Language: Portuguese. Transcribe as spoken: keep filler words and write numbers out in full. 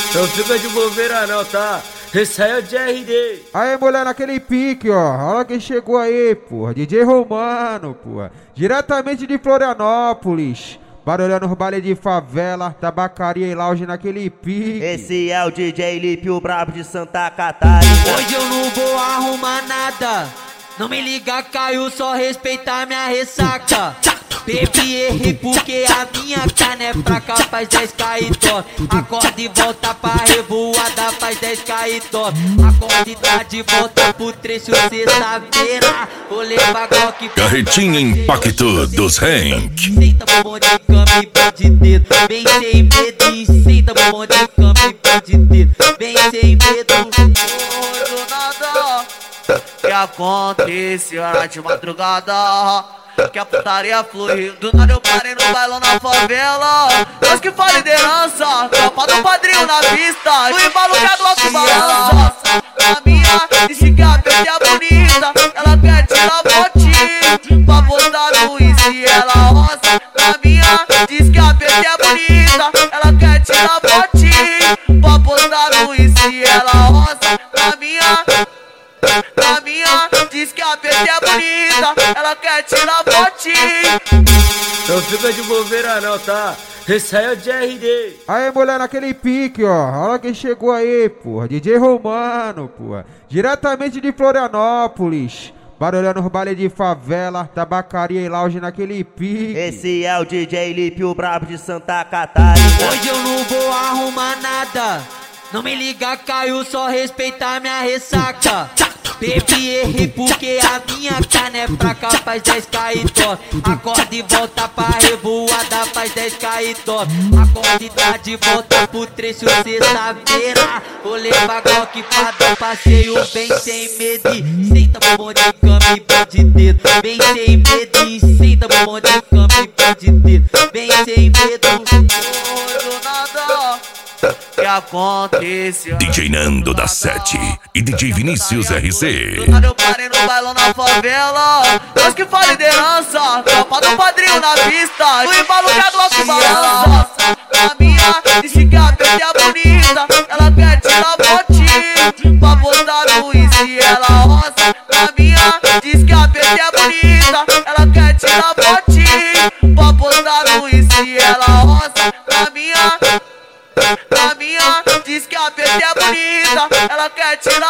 Não fica de bobeira não, tá? Esse aí é o de R D. Aí, mulher, naquele pique, ó. Olha quem chegou aí, porra. D J Romano, porra. Diretamente de Florianópolis. Barulhando os baile de favela, tabacaria e lounge naquele pique. Esse é o D J Lipe, o brabo de Santa Catarina. Hoje eu não vou arrumar nada. Não me liga, Caio, só respeitar minha ressaca. Bebi, errei porque a minha cana é fraca, faz dez K e top. Acorda e volta pra revoada, faz dez K e top. Acorda e tá de volta pro trecho sexta-feira. Vou levar Glock. Carretinha Impacto dos Hank. Senta bombom de cama e pé de dedo. Vem sem medo, senta bombom de cama e pé de dedo. Vem sem medo. Do nada que aconteceu de madrugada, que a putaria flui. Do nada eu parei no bailão na favela. Deus que faz liderança, tropa do padrinho na pista. No embalo que a Glock balança. A minha disse que a peste é bonita, ela quer tirar botinho pra postar no Insta e ela roça. A minha diz que a peste é bonita, ela quer tirar botinho pra postar no Insta e ela roça. A minha A minha diz que a P T é bonita, ela quer tirar botinho. Não fica de bobeira não, tá? Esse aí é o de R D. Aí, mulher, naquele pique, ó. Olha quem chegou aí, porra. D J Romano, porra. Diretamente de Florianópolis. Barulhando os baile de favela, tabacaria e lounge naquele pique. Esse é o D J Lipe, o brabo de Santa Catarina. Hoje eu não vou arrumar nada. Não me liga, Caio, só respeitar minha ressaca. Bebi, errei porque a minha cana é fraca, faz dez K e top. Acorda e volta pra revoada, faz dez K e top. Acorda e tá de volta pro trecho sexta-feira. Vou levar Glock pra dar passeio, vem sem medo. Senta bombom de cama e pé de dedo. Vem sem medo, senta bombom de cama e pé de dedo. Vem sem medo. Do nada que aconteceu. D J Nando da sete e D J Vinícius R C. Do nada eu parei no bailão na favela. Deus que faz liderança, tropa do padrinho na pista. No embalo que a Glock balança. A minha disse que a peste é bonita, ela quer tirar botinho pra postar no Insta e ela roça. A minha diz que a peste é bonita, ela quer tirar botinho pra postar no Insta e ela roça. A minha A minha diz que a P T é bonita, ela quer tirar